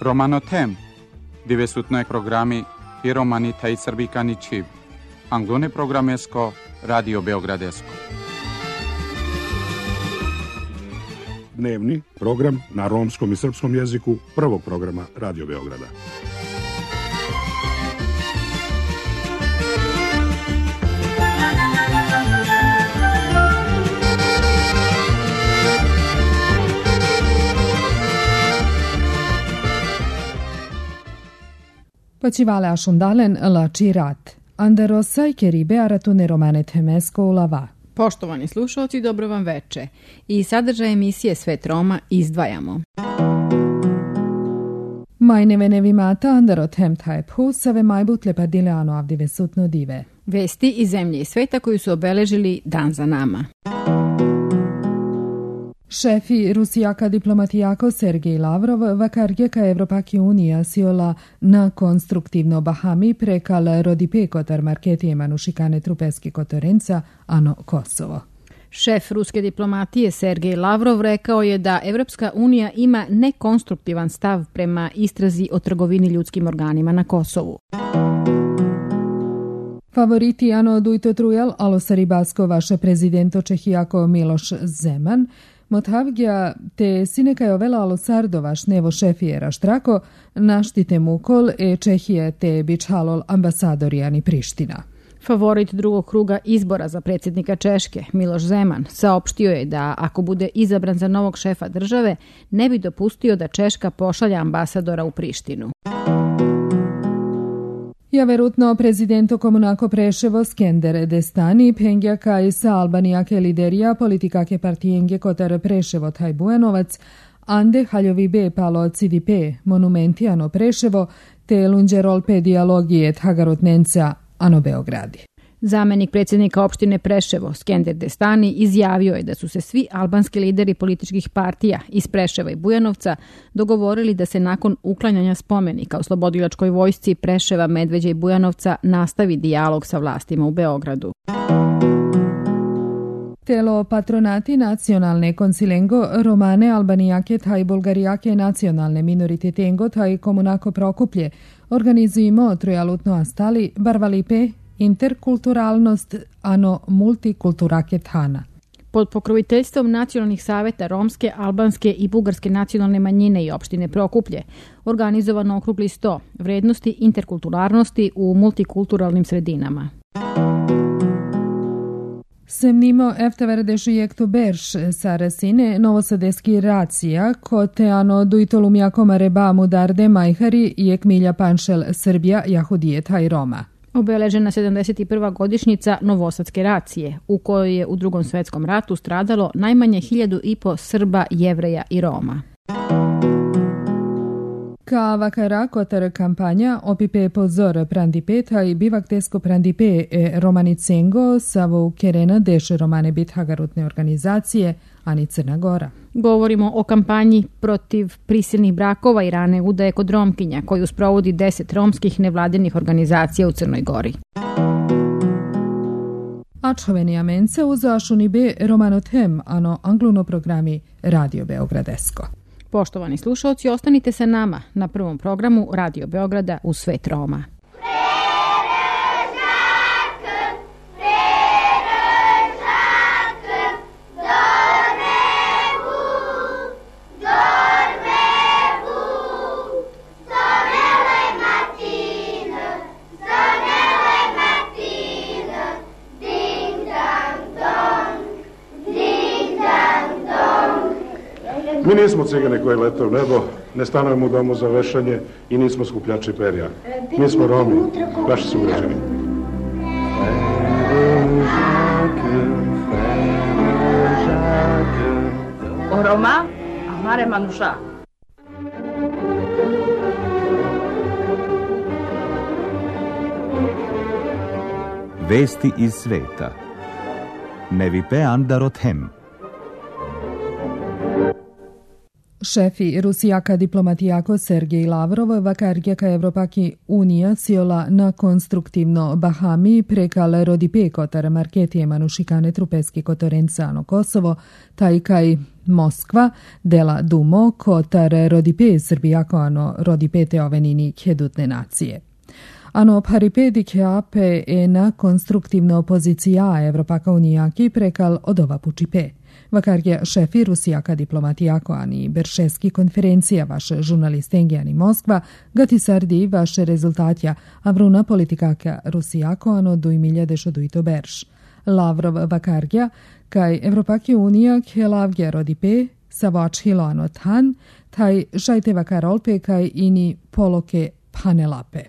Romanothem, divesutnoj programi i romani taj srbikani čiv. Anglone programesko, Radio Beogradesko. Dnevni program na romskom i srpskom jeziku prvog programa Radio Beograda. Počivale ašundalen lači rat. Anderosa i keribe aratune romanethemesko ulava. Poštovani slušalci, dobro vam veče. I sadržaj emisije Svet Roma izdvajamo. Majnevenevi mata Anderothem tajphu save majbutle padileano avdive sutno dive. Vesti iz zemlje i sveta koju su obeležili dan za nama. Šefi Rusijaka diplomatijako Sergej Lavrov vakarge ka Evropaki unija siola na konstruktivno Bahami prekal rodipe kotar marketije manušikane trupeski kotorenca ano Kosovo. Šef ruske diplomatije Sergej Lavrov rekao je da Evropska unija ima nekonstruktivan stav prema istrazi o trgovini ljudskim organima na Kosovu. Favoriti ano dujto trujal alo saribasko vaše prezidento Čehijako Miloš Zeman, Mothavgja te sinekaj ovela alo sardovaš nevo šefijera štrako, naštite mukol Čehije te bičhalol ambasadorijani Priština. Favorit drugog kruga izbora za predsjednika Češke, Miloš Zeman, saopštio je da ako bude izabran za novog šefa države, ne bi dopustio da Češka pošalja ambasadora u Prištinu. Ja verutno prezidento Komunako Preševo Skender Destani pengjaka i sa Albanijake liderija politikake partijenge kotar Preševo taj Bujanovac, ande haljovi be palo CDP monumentijano Preševo te lunđerolpe dijalogije Hagarotnenca ano Beogradi. Zamenik predsjednika opštine Preševo, Skender Destani, izjavio je da su se svi albanski lideri političkih partija iz Preševa i Bujanovca dogovorili da se nakon uklanjanja spomenika u Slobodilačkoj vojsci Preševa, Medveđa i Bujanovca nastavi dijalog sa vlastima u Beogradu. Telo patronati nacionalne konsilengo Romane, Albanijake, taj Bulgarijake nacionalne minorititengo taj Komunako Prokuplje organizujemo trojalutno astali barvalipe interkulturalnost ano multikulturakethana. Pod pokroviteljstvom nacionalnih saveta romske, albanske i bugarske nacionalne manjine i opštine Prokuplje organizovano okrugli sto vrednosti interkulturalnosti u multikulturalnim sredinama. Semnimo efteverdežijektu berš sarasine novosadeski racija kote ano dujtolumjakoma reba mudarde majhari jek milja panšel Srbija jahudije taj Roma. Obeležena 71. godišnjica Novosadske racije, u kojoj je u Drugom svetskom ratu stradalo najmanje 1.500 Srba, Jevreja i Roma. Ka vakara kotar kampanja opipe pozor prandipeta i bivak tesko prandipe romanicengo savo kerena deše romane bit hagarutne organizacije ani Crna Gora. Govorimo o kampanji protiv prisilnih brakova i rane udaje kod Romkinja, koju sprovodi 10 romskih nevladinih organizacija u Crnoj Gori. Ačhoveni amence uzašuni be Romanothem ano angluno programi Radio Beogradesko. Poštovani slušalci, ostanite sa nama na prvom programu Radio Beograda u Svet Roma. Mi nismo cigane koji lete u nebo, ne stanujemo u domu za vešanje i nismo skupljači perja. Mi smo Romi, vaši sugrađani. O Roma, amare manuša. Vesti iz sveta. Nevipe Anderothem. Šefi Rusijaka diplomatijako Sergej Lavrov vakarjaka Evropaki Unija siola na konstruktivno Bahami prekal rodipe kotar marketije manušikane trupeski kotorencano Kosovo, taj kaj Moskva dela dumo kotar rodipe Srbijako ano rodipete ovenini kjedutne nacije. Ano paripedike ape na konstruktivno opozicija Evropaka Unijaki prekal odova pučipe. Vakarje šefi Rusijaka diplomatijako ani Beršeski konferencija vaše žurnalistengi ani Moskva gati sardi vaše rezultatja, a vruna politikaka Rusijako ano 2022 Berš. Lavrov vakarja kaj Evropaki Unija kjelavge rodipe savačhilo ano tan, taj žajte vakarolpe kaj ini poloke panelape.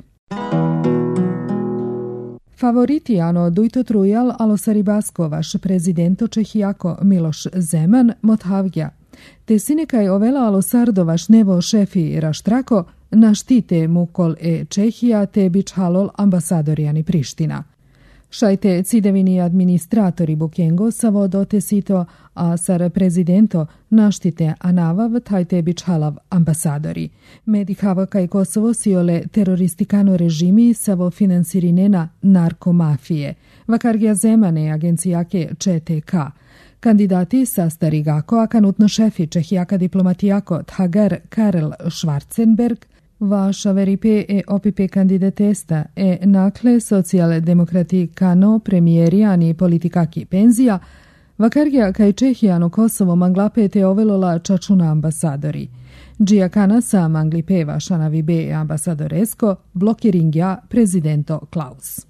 Favoriti ano dujto trujal alo Saribasko vaš prezidento Čehijako Miloš Zeman mothavgja. Te sinekaj ovela alo sardo vaš nevo šefi Raštrako naštite mukol Čehija te bičhalol ambasadorijani Priština. Šajte cidevini administratori Bukengo savo dote sito, a sar prezidento naštite anavav tajte bičhalav ambasadori. Medihava kaj Kosovo siole teroristikano režimi savo finansirinena narkomafije. Vakargja Zemane agencijake ČTK. Kandidati sa Starigako, a kanutno šefi Čehijaka diplomatijako Thagar Karel Schwarzenberg, vaša veripe opipe kandidatesta nakle socijaldemokratikano premijerijani politikaki penzija, vakargja kaj Čehijano Kosovo manglapete ovelola čačuna ambasadori. Džijakana sa manglipe vaša navibe ambasadoresko blokiringja prezidento Klaus.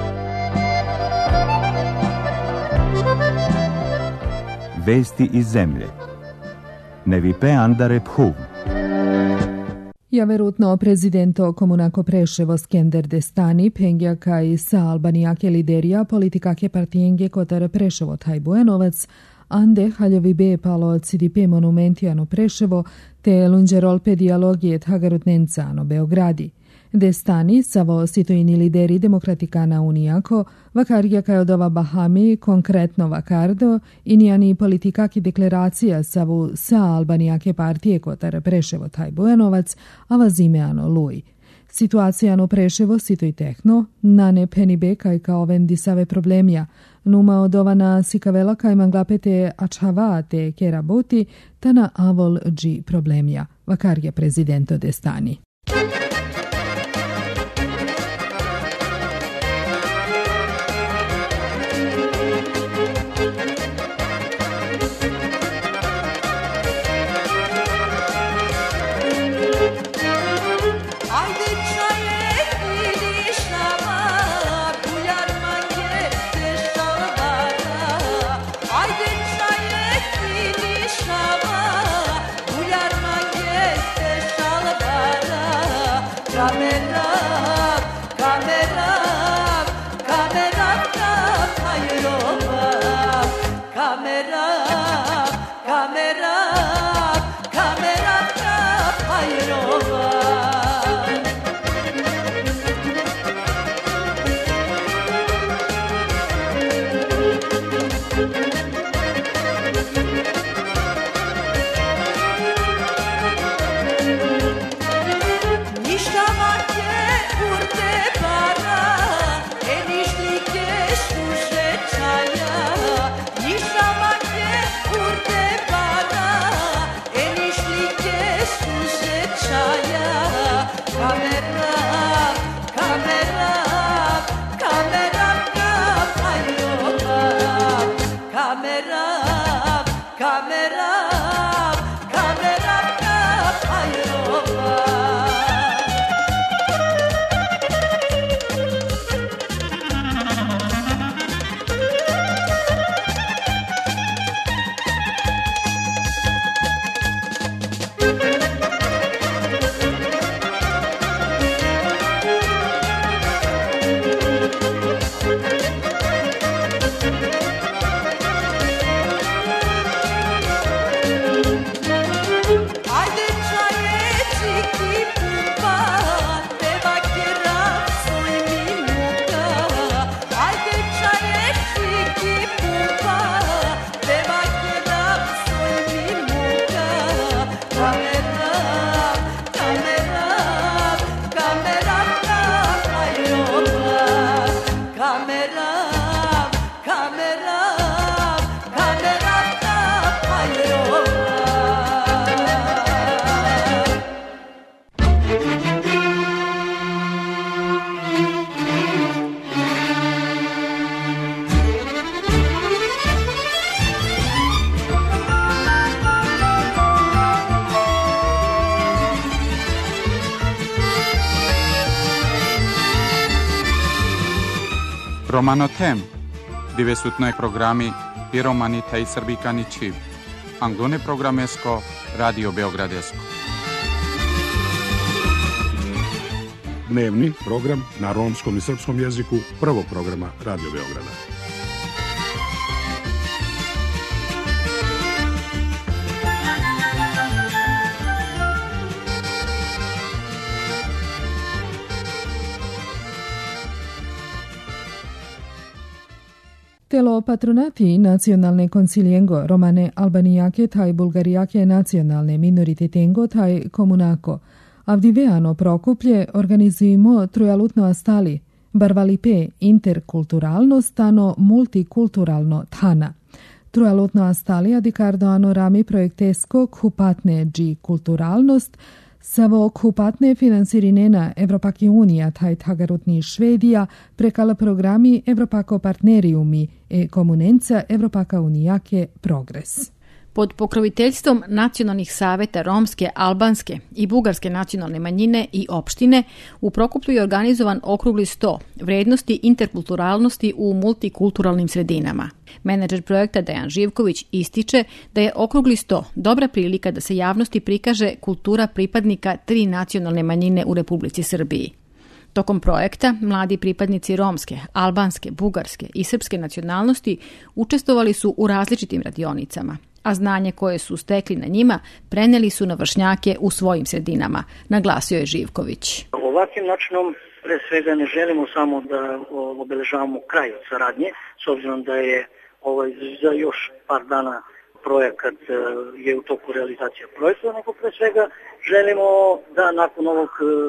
Vesti iz zemlje. Nevipe andare phuv. Ja verutno prezidento Komunako Preševo Skender Destani pengja kaj sa Albanijake liderija politikake partijenge kotar Preševo taj Bujanovac, ande haljovi be palo CDP monumentijano Preševo te lunđerolpe dialogije Thagarutnencano Beogradi. Destani savo sitojini lideri Demokratikana Unijako, vakarja kaj odova Bahami, konkretno vakardo, inijani politikaki deklaracija savu sa Albanijake partije kotar Preševo taj Bujanovac, a vazimeano Luj. Situacijano Preševo sitoj tehno, nane penibe kaj kao vendi save problemja, numa odovana sikavela kaj manglapete ačhava te kerabuti, tana avol dži problemja, vakarja prezidento Destani. Şava, uyarma geste şalvara. Romano tem, dove sutno programi Piromani taj Srbikani Čib, Anglone programesko, Radio Beogradesko. Dnevni program na romskom i srpskom jeziku prvog programa Radio Beograda. Telo patronati nacionalne conciliengo romane albanijake taj bulgarijake nacionalne minoritetengo taj komunako. Avdiveano Prokuplje organizujemo trojalutno astali, barvalipe interkulturalno stano multikulturalno thana. Trojalutno astali adikardoano rami projektesko khupatne dži kulturalnost, savo khupatne finansirinena Evropake unija taj tagarutni Švedija prekala programi Evropako partneriumi e komunenca Evropaka unijake progres. Pod pokroviteljstvom nacionalnih saveta romske, albanske i bugarske nacionalne manjine i opštine u Prokuplju je organizovan okrugli sto vrednosti interkulturalnosti u multikulturalnim sredinama. Menadžer projekta Dejan Živković ističe da je okrugli sto dobra prilika da se javnosti prikaže kultura pripadnika 3 nacionalne manjine u Republici Srbiji. Tokom projekta mladi pripadnici romske, albanske, bugarske i srpske nacionalnosti učestvovali su u različitim radionicama, a znanje koje su stekli na njima preneli su na vršnjake u svojim sredinama, naglasio je Živković. Ovakvim načinom pre svega ne želimo samo da obeležavamo kraj saradnje, s obzirom da je za još par dana projekat je u toku realizacija projekta, nego pre svega želimo da nakon ovog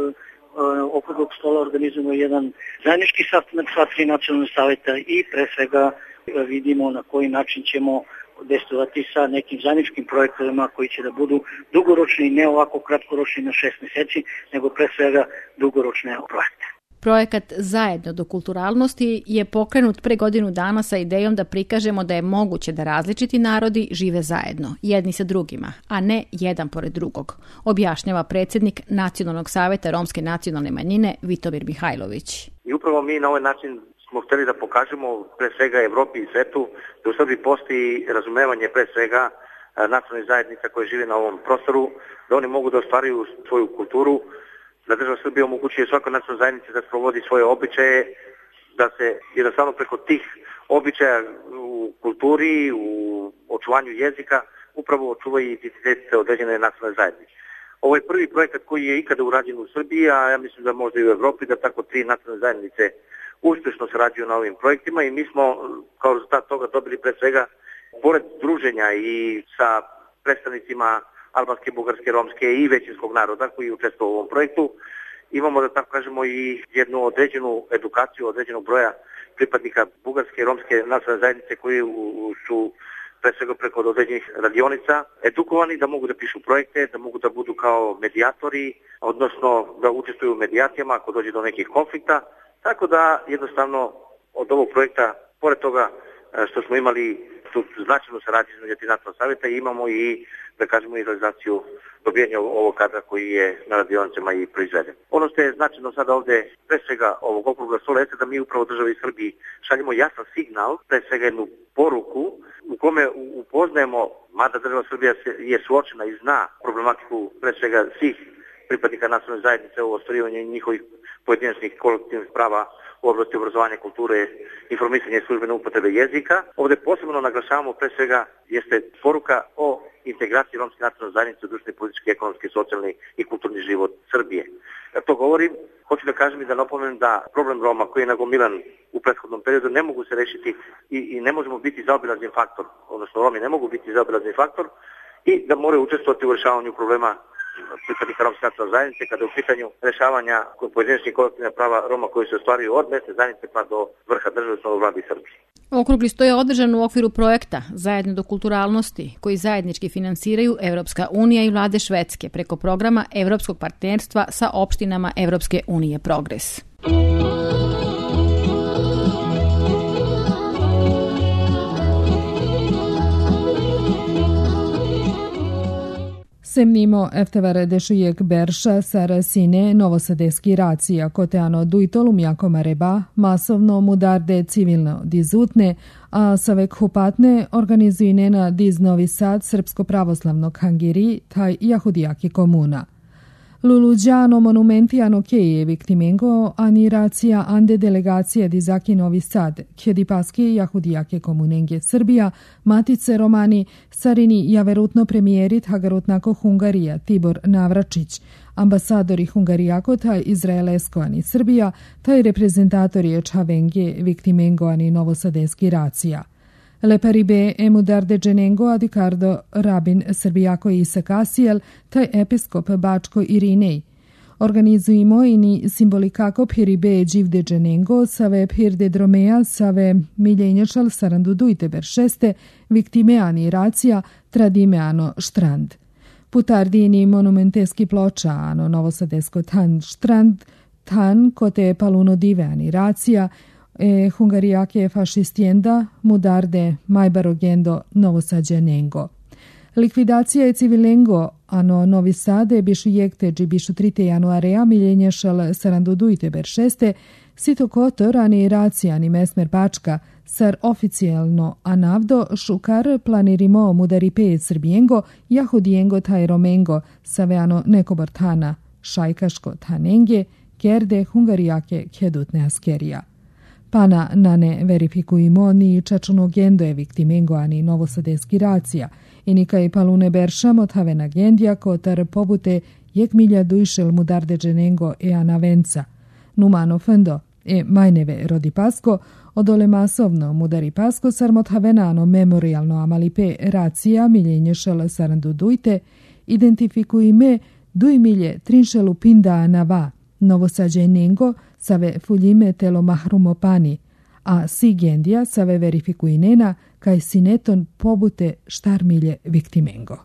okruglog stola organizujemo jedan zajednički sastanak sva 3 nacionalne saveta i pre svega vidimo na koji način ćemo destovati sa nekim zajedničkim projektovima koji će da budu dugoročni, ne ovako kratkoročni na 6 meseci, nego pre svega dugoročne projekte. Projekat Zajedno do kulturalnosti je pokrenut pre godinu dana sa idejom da prikažemo da je moguće da različiti narodi žive zajedno, jedni sa drugima, a ne jedan pored drugog, objašnjava predsjednik Nacionalnog saveta romske nacionalne manjine Vitomir Mihajlović. I upravo mi na ovaj način smo htjeli da pokažemo pre svega Evropi i svetu da u Srbiji postoji razumevanje pre svega nacionalnih zajednica koje žive na ovom prostoru, da oni mogu da ostvaruju svoju kulturu, da država Srbija omogućuje svakoj nacionalnoj zajednici da sprovodi svoje običaje, da se jednostavno preko tih običaja u kulturi, u očuvanju jezika, upravo očuva i identitet određene nacionalne zajednice. Ovo je prvi projekat koji je ikada urađen u Srbiji, a ja mislim da možda i u Evropi, da tako 3 nacionalne zajednice uspješno sarađuju na ovim projektima i mi smo kao rezultat toga dobili pre svega, pored druženja i sa predstavnicima albanske, bugarske, romske i većinskog naroda koji učestvuje u ovom projektu, imamo da tako kažemo i jednu određenu edukaciju određenog broja pripadnika bugarske i romske nacionalne zajednice koji su pre svega preko određenih radionica edukovani da mogu da pišu projekte, da mogu da budu kao medijatori, odnosno da učestvuju u medijacijama ako dođe do nekih konflikta. Tako da jednostavno od ovog projekta, pored toga što smo imali tu značajnu saradnju između nacionalnog savjeta, imamo i da kažemo i realizaciju dobijanja ovog kadra koji je na radionicama i proizveden. Ono što je značajno sada ovde, pre svega ovog okruglog stola, jeste da mi upravo državi Srbiji šaljemo jasan signal, pre svega jednu poruku u kome upoznajemo, mada država Srbija je suočena i zna problematiku pre svega svih pripadnika nacionalne zajednice u ostvarivanju njihovih pojedinačnih kolektivnih prava u oblasti obrazovanja, kulture, informisanja i službene upotrebe jezika. Ovdje posebno naglašavamo pre svega jeste poruka o integraciji romske nacionalne zajednice u društveni, politički, ekonomski, socijalni i kulturni život Srbije. To govorim, hoću da kažem i da napomenem da problem Roma koji je nagomilan u prethodnom periodu ne mogu se rešiti i ne možemo biti zaobilazni faktor, odnosno Romi ne mogu biti zaobilazni faktor i da moraju učestvovati u rešavanju problema pripadnika romske nacionalne zajednice kada je u pitanju rešavanja pojedinačnih kolektivnih prava Roma koji se ostvaruju od mesne zajednice pa do vrha države, odnosno vlade Srbije. Okrugli sto je održan u okviru projekta Zajedno do kulturalnosti koji zajednički finansiraju Evropska unija i vlade Švedske preko programa Evropskog partnerstva sa opštinama Evropske unije Progres. Semnimo eftevar dešujek berša sar sine novosadeski racija, koteano dujtolum jakoma reba, masovno mudarde civilno dizutne, a savek hupatne organizujnena diz Novi Sad srpsko-pravoslavnog hangiri, taj jahudijaki komuna. Luluđano monumentiano keje viktimengo ani racija ande delegacija dizaki Novi Sad, kjedipaski jahudijake komunenge Srbija, matice Romani, sarini javerutno premijerit hagarutnako Hungarija Tibor Navračić, ambasadori Hungarijako taj Izraelesko ani Srbija, taj reprezentatori Čavenge viktimengo ani novosadeski racija. Leparibe emudarde dženengo adikardo rabin Srbijako Isak Asijel, taj episkop Bačko Irinej. Organizujemo ini simbolikako piribe dživde dženengo, save pirde dromeja, save miljenjačal sarandudujte beršeste, viktimeani racija, tradimeano štrand. Putardini monumenteski ploča, ano novosadesko tan štrand, tan kote paluno diveani racija, Hungarijake fašistijenda, mudarde majbarogendo novosađenengo. Likvidacija je civilengo, ano Novi Sade bišu jekte dži bišu 3. januarea miljenješal sarandudujte beršeste, sito kotor ani racija ani mesmer Bačka, sar oficijalno anavdo šukar planirimo mudaripe srbijengo, jahudijengo taj romengo, saveano nekobortana, šajkaško tanenge, kerde Hungarijake kedutne askerija. Pana nane verifikujemo ni čačuno gendo je viktimengo ani novosadeski racija, i nika i palune beršamo tavena gendija kotar pobute jek milja dujšel mudarde dženengo e anavenca. Numano fendo majneve rodi pasko, odole masovno mudari pasko sarmot havenano memorialno amalipe racija miljenješel sarandudujte, identifikujme duj milje trinšelu pinda anava, novosađenengo save fuljime telo mahrumopani, a si gendija save verifikujnena kaj sineton pobute štarmilje viktimengo.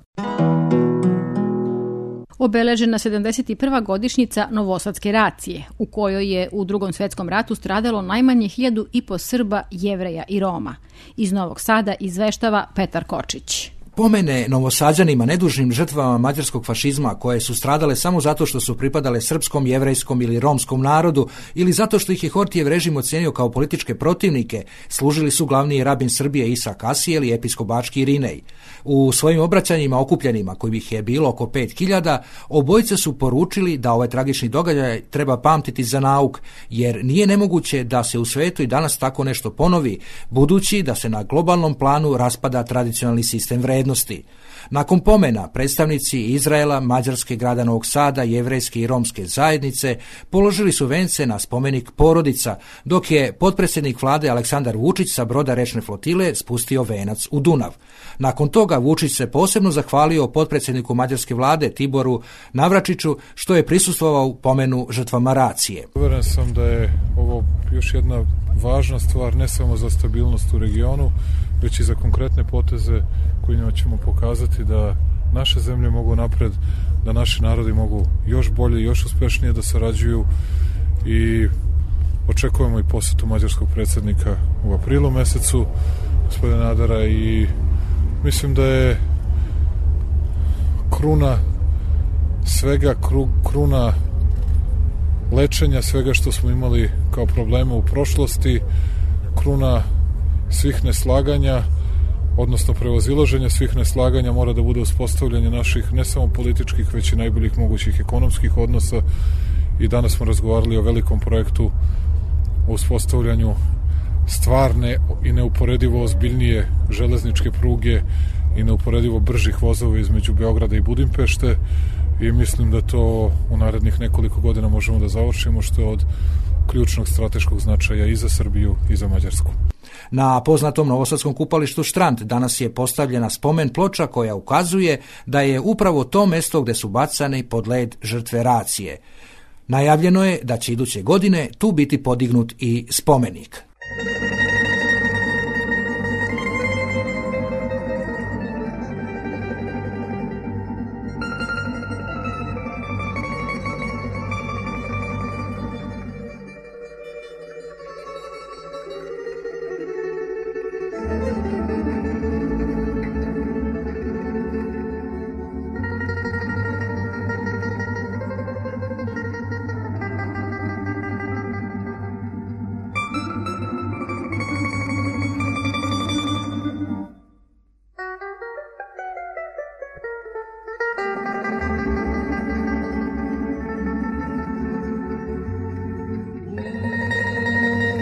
Obeležena 71. godišnjica Novosadske racije, u kojoj je u Drugom svjetskom ratu stradalo najmanje 1.500 Srba, Jevreja i Roma. Iz Novog Sada izveštava Petar Kočić. Pomene Novosađanima, nedužnim žrtvama mađarskog fašizma koje su stradale samo zato što su pripadale srpskom, jevrejskom ili romskom narodu ili zato što ih je Hortijev režim ocenio kao političke protivnike, služili su glavni rabin Srbije Isak Asijel i episkop Bački Irinej. U svojim obraćanjima okupljenima, kojih je bilo oko 5.000, obojice su poručili da ovaj tragični događaj treba pamtiti za nauk, jer nije nemoguće da se u svetu i danas tako nešto ponovi, budući da se na globalnom planu raspada tradicionalni sistem vrednosti. Nakon pomena, predstavnici Izraela, Mađarske, grada Novog Sada, jevrejske i romske zajednice položili su vence na spomenik Porodica, dok je potpredsjednik vlade Aleksandar Vučić sa broda rečne flotile spustio venac u Dunav. Nakon toga Vučić se posebno zahvalio potpredsjedniku mađarske vlade Tiboru Navračiću što je prisustvovao u pomenu žrtvama racije. Uveren sam da je ovo još jedna važna stvar ne samo za stabilnost u regionu, već i za konkretne poteze kojima ćemo pokazati da naše zemlje mogu napred, da naši narodi mogu još bolje i još uspešnije da sarađuju i očekujemo i posetu mađarskog predsjednika u aprilu mesecu, gospodina Nadara, i mislim da je kruna svega, kruna lečenja svega što smo imali kao probleme u prošlosti, kruna svih neslaganja, odnosno prevazilaženja svih neslaganja mora da bude uspostavljanje naših ne samo političkih, već i najboljih mogućih ekonomskih odnosa. I danas smo razgovarali o velikom projektu o uspostavljanju stvarne i neuporedivo ozbiljnije železničke pruge i neuporedivo bržih vozova između Beograda i Budimpešte, i mislim da to u narednih nekoliko godina možemo da završimo, što je od ključnog strateškog značaja i za Srbiju i za Mađarsku. Na poznatom novosadskom kupalištu Štrand danas je postavljena spomen ploča koja ukazuje da je upravo to mesto gde su bacane pod led žrtve racije. Najavljeno je da će iduće godine tu biti podignut i spomenik.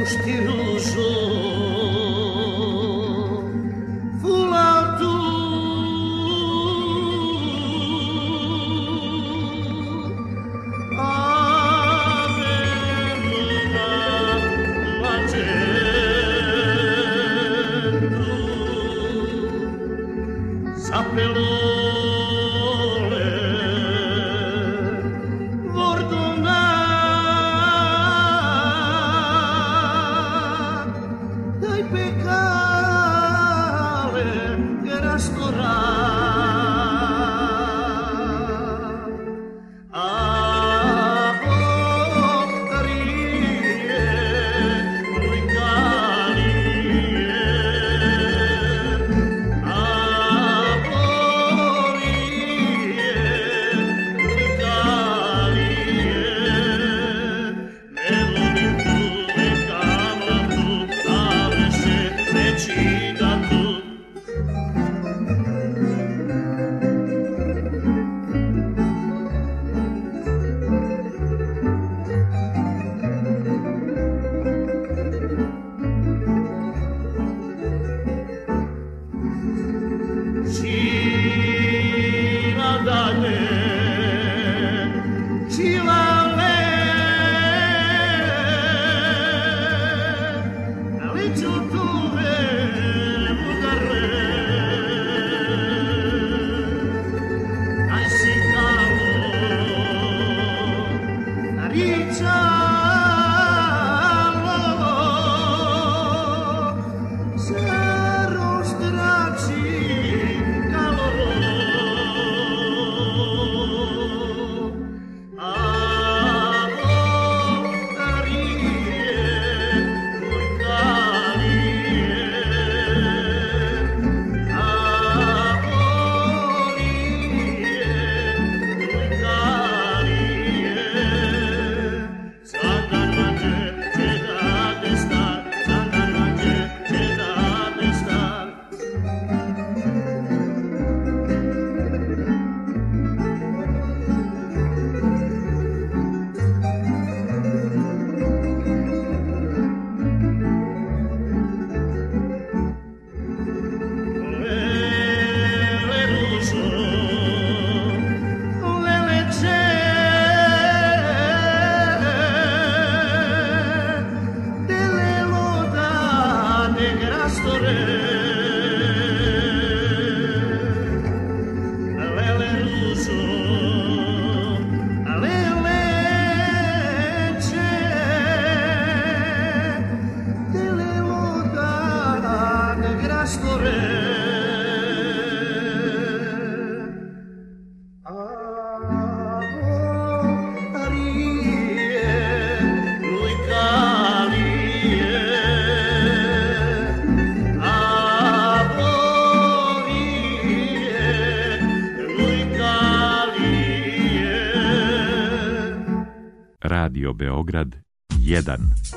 Radio Beograd 1.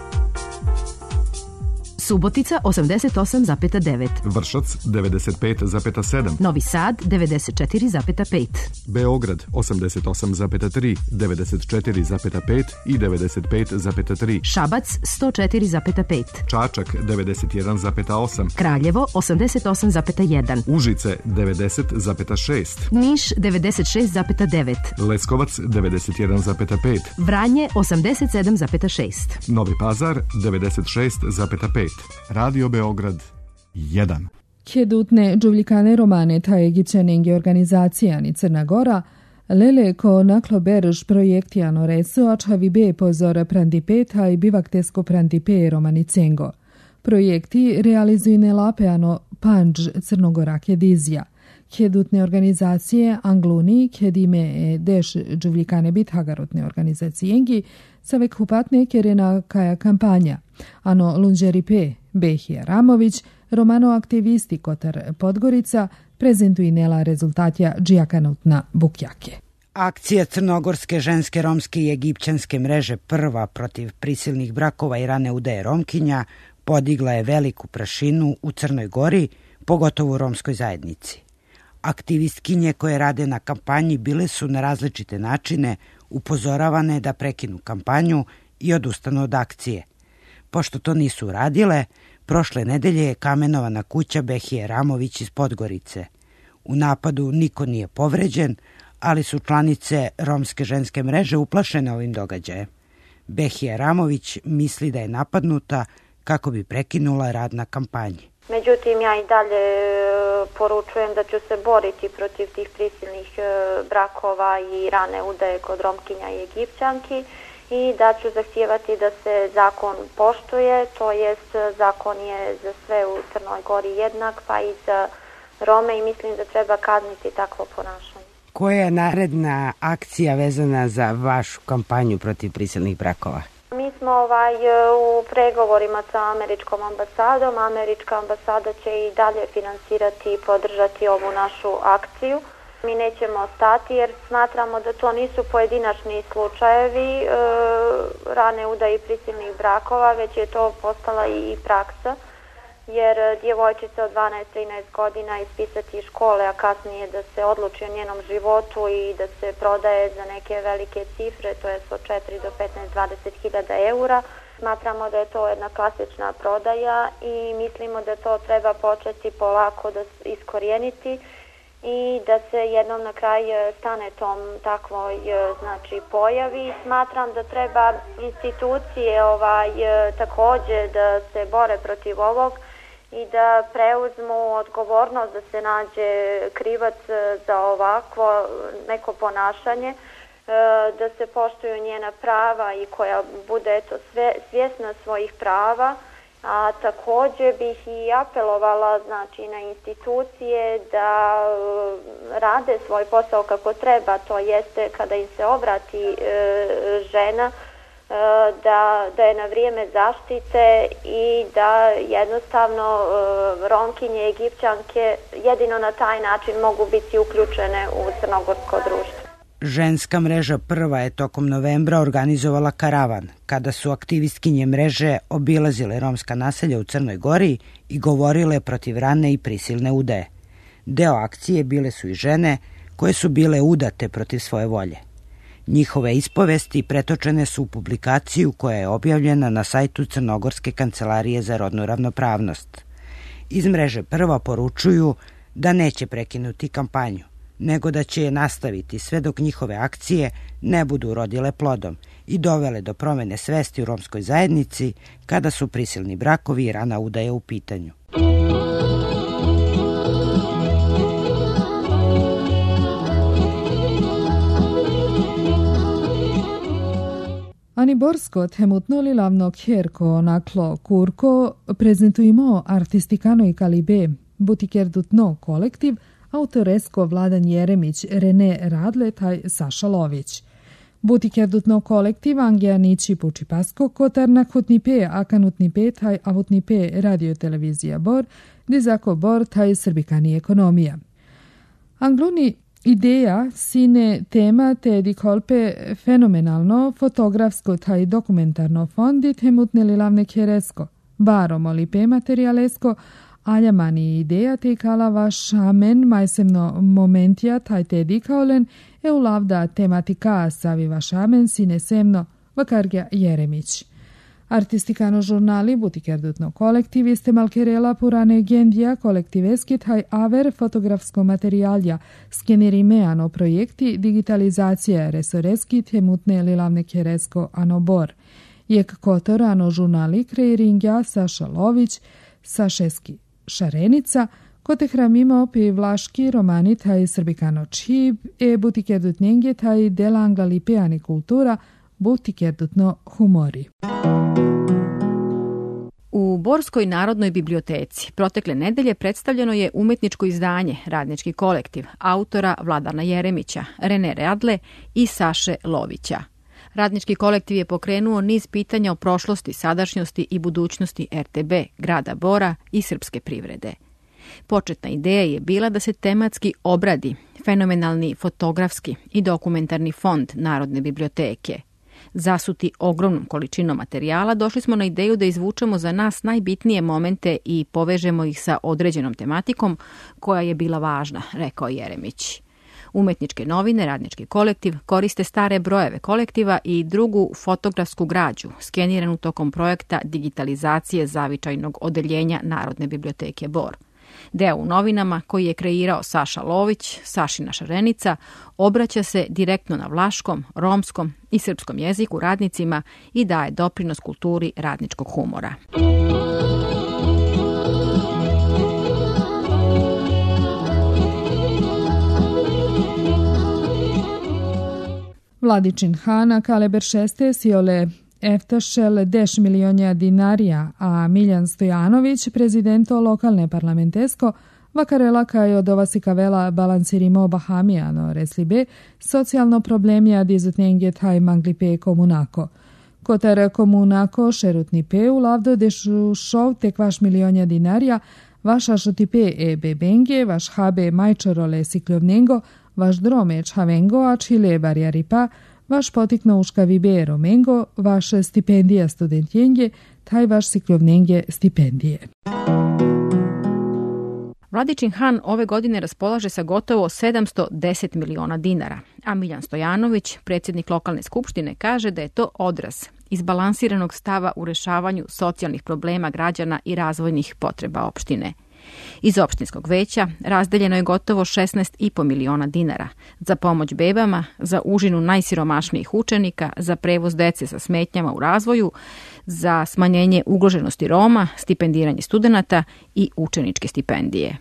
Subotica 88,9. Vršac 95,7. Novi Sad 94,5. Beograd 88,3, 94,5 i 95,3. Šabac 104,5. Čačak 91,8. Kraljevo 88,1. Užice 90,6. Niš 96,9. Leskovac 91,5. Vranje 87,6. Novi Pazar 96,5. Radio Beograd 1. Kedutne džuvljikane romane ta egipćanenge organizacijani Crna Gora, lele ko nakloberž projektijano reso ačhavi be pozor prandipeta i bivaktesko prandipe romanicengo. Projekti realizujne lapeano panđ Crnogora kedizija. Kedutne organizacije Angluni, kedime deš džuvljikane bit hagarotne organizacijengi, savek hupatne kerena kaja kampanja. Ano Lunđeripe, Behija Ramović, romano-aktivisti Kotar Podgorica, prezentuinela rezultatja džijakanutna Bukjake. Akcija Crnogorske ženske, romske i egipćanske mreže prva protiv prisilnih brakova i rane udaje Romkinja podigla je veliku prašinu u Crnoj Gori, pogotovo u romskoj zajednici. Aktivistkinje koje rade na kampanji bile su na različite načine upozoravane da prekinu kampanju i odustanu od akcije. Pošto to nisu uradile, prošle nedelje je kamenovana kuća Behije Ramović iz Podgorice. U napadu niko nije povređen, ali su članice romske ženske mreže uplašene ovim događajem. Behija Ramović misli da je napadnuta kako bi prekinula rad na kampanji. Međutim, ja i dalje poručujem da ću se boriti protiv tih prisilnih brakova i rane udaje kod Romkinja i Egipćanki i da ću zahtijevati da se zakon poštuje, to jest zakon je za sve u Crnoj Gori jednak, pa i za Rome, i mislim da treba kazniti takvo ponašanje. Koja je naredna akcija vezana za vašu kampanju protiv prisilnih brakova? Mi smo u pregovorima sa američkom ambasadom. Američka ambasada će i dalje finansirati i podržati ovu našu akciju. Mi nećemo stati jer smatramo da to nisu pojedinačni slučajevi rane udaje i prisilnih brakova, već je to postala i praksa. Jer djevojčica od 12-13 godina ispisati iz škole, a kasnije da se odluči o njenom životu i da se prodaje za neke velike cifre, to je od 4 do 15-20 hiljada eura. Smatramo da je to jedna klasična prodaja i mislimo da to treba početi polako da iskorijeniti i da se jednom na kraj stane tom takvoj pojavi. Smatram da treba institucije također da se bore protiv ovog i da preuzmu odgovornost da se nađe krivac za ovakvo neko ponašanje, da se poštuju njena prava i koja bude svjesna svojih prava. A također bih i apelovala na institucije da rade svoj posao kako treba, to jeste kada im se obrati žena, da je na vrijeme zaštite i da jednostavno Romkinje i Egipćanke jedino na taj način mogu biti uključene u crnogorsko društvo. Ženska mreža Prva je tokom novembra organizovala karavan, kada su aktivistkinje mreže obilazile romska naselja u Crnoj Gori i govorile protiv rane i prisilne udaje. Deo akcije bile su i žene koje su bile udate protiv svoje volje. Njihove ispovesti pretočene su u publikaciju koja je objavljena na sajtu Crnogorske kancelarije za rodnu ravnopravnost. Iz mreže Prva poručuju da neće prekinuti kampanju, nego da će je nastaviti sve dok njihove akcije ne budu urodile plodom i dovele do promene svesti u romskoj zajednici kada su prisilni brakovi i rana udaje u pitanju. Ani Borsko temutnoli lavno kjerko naklo kurko prezentujemo artistikano i kalibe, butikerdutno kolektiv, autoresko Vladan Jeremić, Rene Radle taj Saša Lović. Butikerdutno kolektiv Angijanići Pučipasko, Kotarna Hutnipe, Akanutnipe taj Avutnipe radiotelevizija Bor, Dizako Bor taj Srbikani ekonomija. Angluni ideja sine tema te dikolpe fenomenalno fotografsko taj dokumentarno fondi temutneli lavne kjeresko, baromo lipe materialesko, aljamani ideja te kalava šamen majsemno momentija taj te dikaolen u lavda tematika saviva šamen sine semno vakargja Jeremić. Artistikano žurnali butikerdutno kolektiv iste malkerela purane gendija kolektiveski taj aver fotografsko materialja skenerimeano projekti digitalizacija resoreski temutne lilavne keresko anobor. Jek kotor ano žurnali kreiringja Saša Lović, Sašeski Šarenica, kote hramimo pi vlaški romani taj srbikano čib butikerdutnjenje taj dela anglalipeani kultura butikerdutno humori. U Borskoj narodnoj biblioteci protekle nedelje predstavljeno je umetničko izdanje Radnički kolektiv autora Vladana Jeremića, Rene Radle i Saše Lovića. Radnički kolektiv je pokrenuo niz pitanja o prošlosti, sadašnjosti i budućnosti RTB, grada Bora i srpske privrede. Početna ideja je bila da se tematski obradi fenomenalni fotografski i dokumentarni fond Narodne biblioteke. Zasuti ogromnom količinom materijala, došli smo na ideju da izvučemo za nas najbitnije momente i povežemo ih sa određenom tematikom koja je bila važna, rekao Jeremić. Umetničke novine, radnički kolektiv koriste stare brojeve kolektiva i drugu fotografsku građu, skeniranu tokom projekta digitalizacije zavičajnog odeljenja Narodne biblioteke Bor. Deo u novinama koji je kreirao Saša Lović, Sašina šarenica, obraća se direktno na vlaškom, romskom i srpskom jeziku radnicima i daje doprinos kulturi radničkog humora. Vladičin Hana Kaleber šeste siole Eftašel 10 milionja dinarija, a Miljan Stojanović, prezidento lokalne parlamentesko, vakarela kaj od ova sikavela balansirimo Bahamijano reslibe, socijalno problemija dizutnenge taj manglipe komunako. Kotar komunako šerutni pe u lavdo dešu šov tekvaš milionja dinarija, vaša šotipe bebenge, vaš habe majčorole siklovnengo, vaš dromeć havengo, a čile barjaripa, vaš potikno uškavi be romengo, vaš stipendija studentjenje, taj vaš siklovnenje stipendije. Vladičin Han ove godine raspolaže sa gotovo 710 miliona dinara, a Miljan Stojanović, predsjednik lokalne skupštine, kaže da je to odraz izbalansiranog stava u rešavanju socijalnih problema građana i razvojnih potreba opštine. Iz opštinskog veća razdeljeno je gotovo 16,5 miliona dinara za pomoć bebama, za užinu najsiromašnijih učenika, za prevoz dece sa smetnjama u razvoju, za smanjenje ugroženosti Roma, stipendiranje studenata i učeničke stipendije.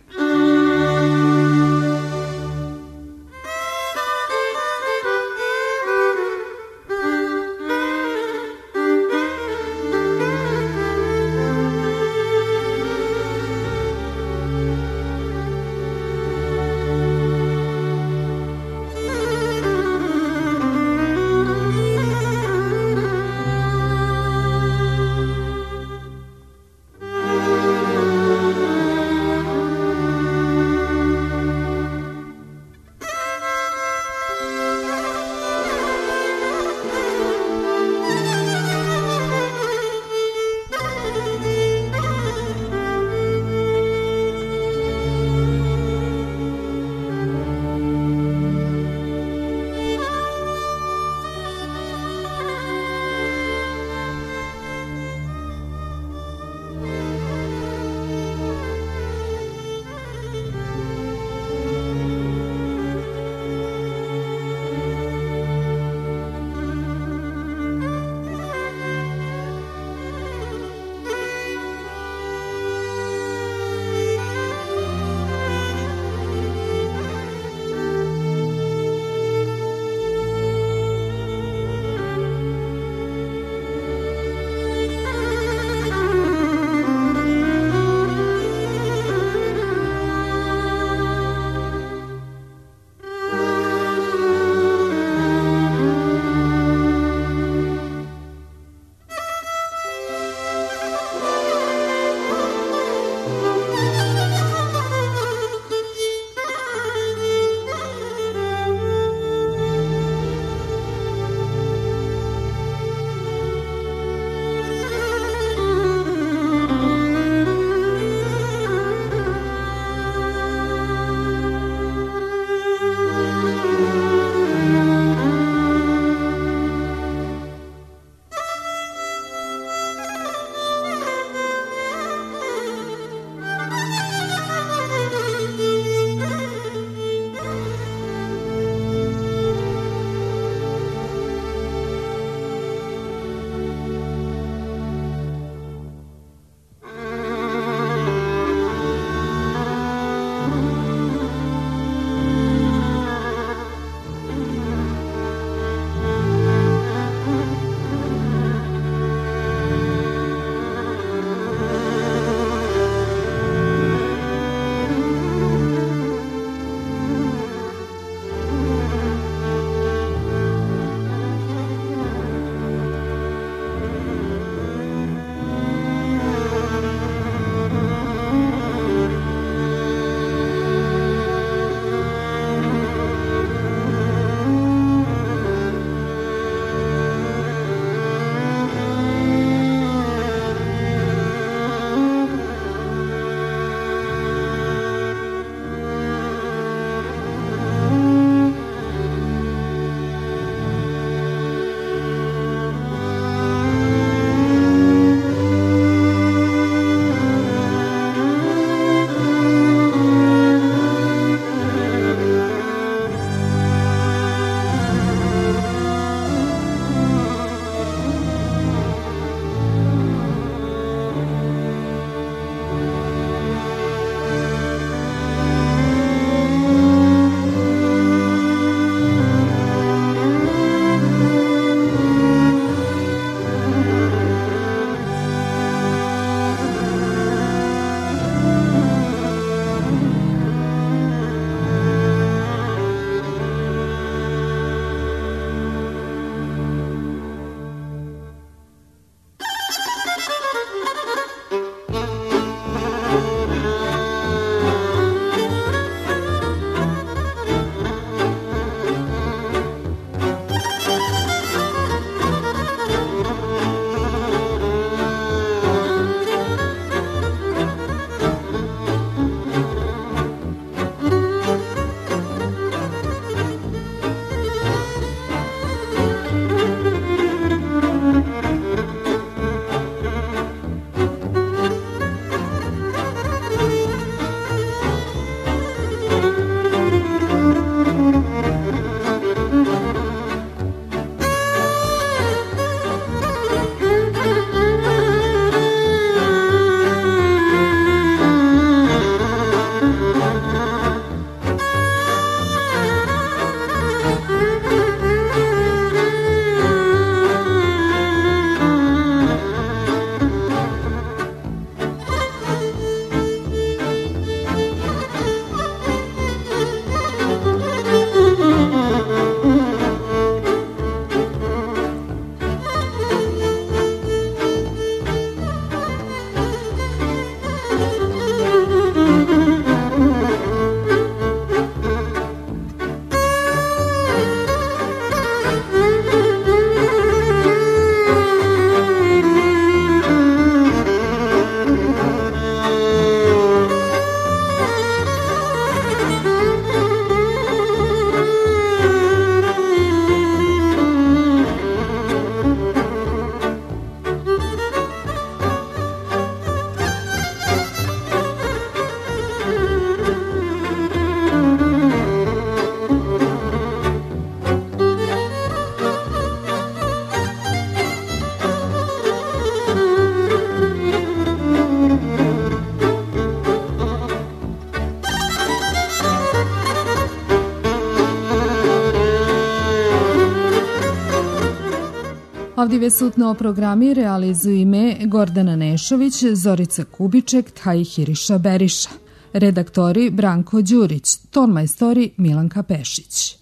Ovdje sutno programi realizuju me Gordana Nešović, Zorica Kubiček, Taj Hiriša Beriša. Redaktori Branko Đurić, tonmajstori Milanka Pešić.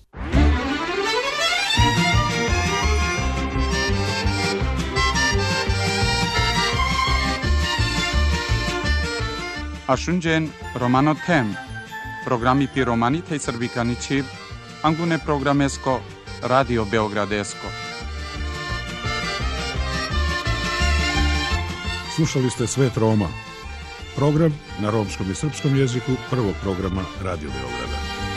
Ashunjen Romano Tem, programi pi Romani tej Srbikani Čib, angune programesko, Radio Beogradesko. Slušali ste Svet Roma, program na romskom i srpskom jeziku prvog programa Radio Beograda.